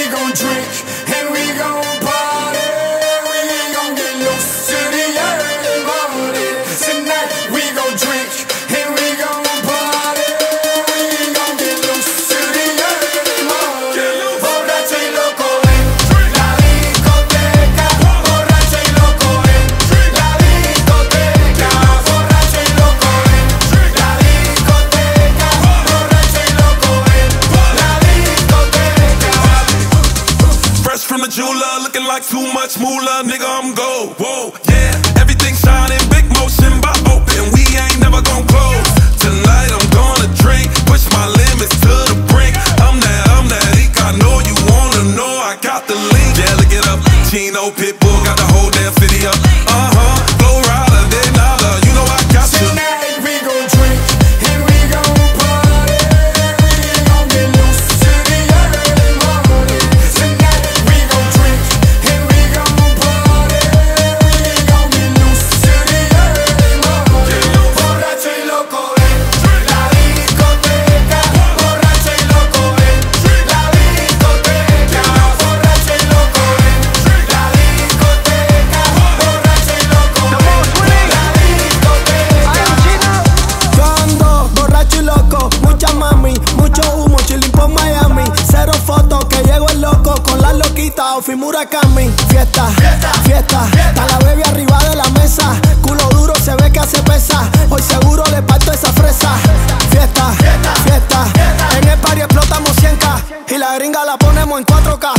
gon' drink and we gon' party. We gon' get loose to the early morning. Tonight we gon' drink and we gon' party. We gon' get loose to the early morning. Borracho y loco en la discoteca. Borracho y loco en la discoteca. Borracho y loco en la discoteca. Borracho y loco en la discoteca. Fresh from the jeweler, looking like too much moolah, nigga, I'm gold. Whoa, yeah, everything shining, big motion, by open, we ain't never gon' close. Tonight I'm gonna drink, push my limits to the brink. I'm that ink, I know you wanna know, I got the link. Yeah, look it up, Chino, Pitbull, got the whole damn city up. Flow rider, then nada, you know I got you. Tonight we gon' drink and we gon' party. We gon' get loose to the early morning. Tonight we gon' drink and we gon' party. We gon' get loose to the early morning. Borracho y loco en la discoteca. Borracho y loco en la discoteca. Borracho y loco en la discoteca. Borracho y loco en la discoteca. Yo ando borracho y loco, mucha mami, mucho humo, chilling por Miami. Cero fotos, que llego el loco con la loquita, Ofi Murakami. Fiesta, fiesta, está la baby arriba de la mesa. Culo duro, se ve que hace pesa. Hoy seguro le parto esa fresa. Fiesta, fiesta, en el party explotamos 100K y la gringa la ponemos en 4K.